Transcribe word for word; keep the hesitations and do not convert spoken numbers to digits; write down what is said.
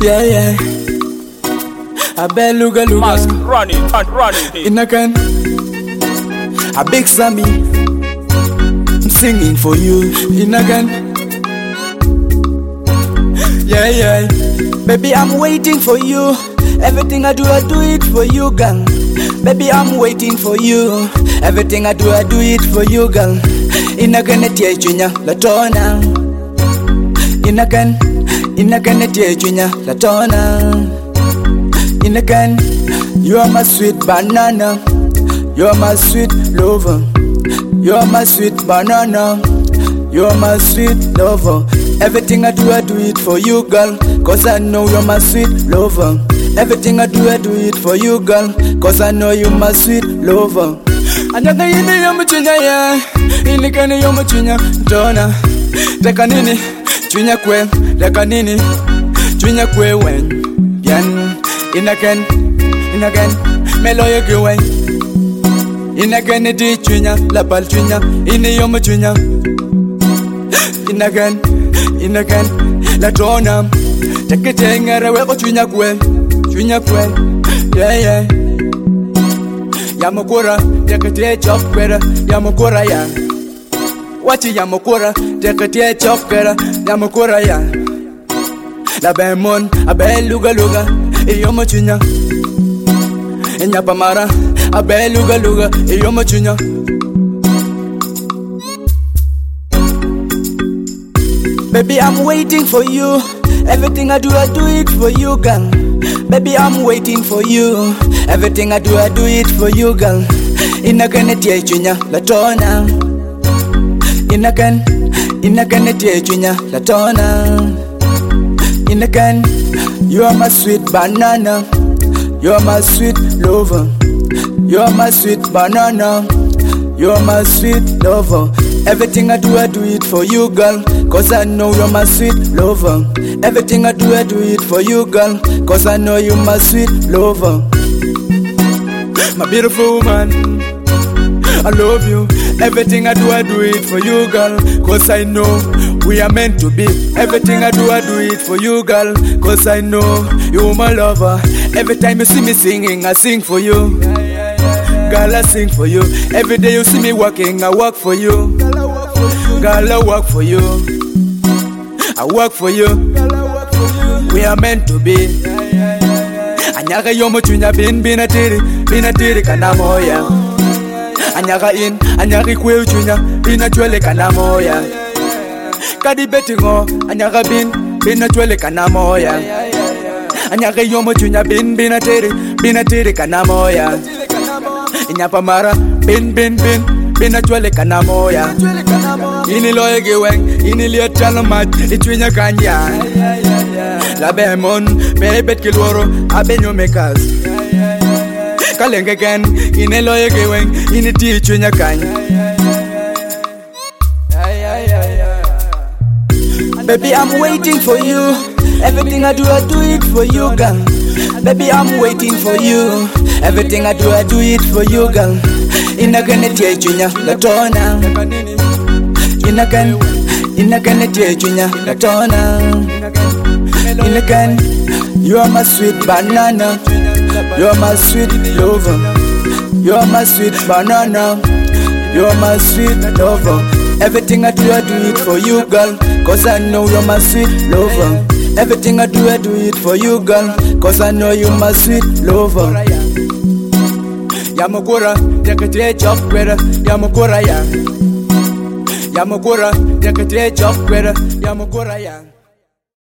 Yeah, yeah. I bet luga luga. Mask running and running. In again. A big Sammy. I'm singing for you. In again. Yeah, yeah. Baby, I'm waiting for you. Everything I do, I do it for you, girl. Baby, I'm waiting for you. Everything I do, I do it for you, girl. In again, it's ya la tona. In again, in again, it's ya la tona. In again, you are my sweet banana. You are my sweet lover. You are my sweet banana. You are my sweet lover. Everything I do, I do it for you, girl. Cause I know you're my sweet lover. Everything I do, I do it for you, girl. Cause I know you're my sweet lover. Another in the yama chinya, yeah. In the can of yama chinya, Donna. Taka nini, chinya kwe, taka nini, chinya kwe wen. Yan, in again, in again, melo ye gwen. In again, it is chinya, la pal chinya, in the yama chinya. In again, in again, la Donna. Take it in a way, but chinya kwe. Chunya kwe, yeah yeah. Yamokora, dekete chop kwera, yamokora ya. Wachi yamokora, dekete chop kwera, yamokora ya. La bemon, abe luga luga, iyomo chunya. Nyapamara, abe luga luga, iyomo chunya. Baby, I'm waiting for you. Everything I do, I do it for you, girl. Baby, I'm waiting for you. Everything I do, I do it for you, girl. In again, it's ya la tona. In again, in again, it's ya la tona. In again, you are my sweet banana. You are my sweet lover. You are my sweet banana. You are my sweet lover. Everything I do, I do it for you, girl. Cause I know you're my sweet lover. Everything I do, I do it for you, girl. Cause I know you're my sweet lover. My beautiful woman, I love you. Everything I do, I do it for you, girl. Cause I know we are meant to be. Everything I do, I do it for you, girl. Cause I know you're my lover. Every time you see me singing, I sing for you. Girl, I sing for you. Every day you see me working, I work for you. Girl, I work for you. I work for you. We are meant to be. Anyaga yomo chunya bin bin atiri, bin atiri kanamoya. Anyaga in, anyaga kwe chunya, bin atwele kanamoya. Kadi betingo, anyaga bin, bin atwele kanamoya. Anyaga yomo chunya bin bin atiri, bin atiri kanamoya. Nyapamara, bin bin bin, bin atwele kanamoya. Ini loye geweng, ini liat chalamat, itwinya kanya. La bemon, bebet kilworo, abenyo mekas. Kalenge ken, ini loye geweng, ini ti itwinya kanya. Baby, I'm waiting for you. Everything I do, I do it for you, girl. Baby, I'm waiting for you. Everything I do, I do it for you, girl. In again, it's ya la tona. In again, in again, it's ya la tona. In again, you are my sweet banana. You are my sweet lover. You are my sweet banana. You are my sweet lover. Everything I do, I do it for you, girl. Cause I know you're my sweet lover. Everything I do, I do it for you, girl. Cause I know you're my sweet lover. Yamokora, dekete chop kwera, yamokora ya. Yamokora, dekete chop kwera, yamokora ya.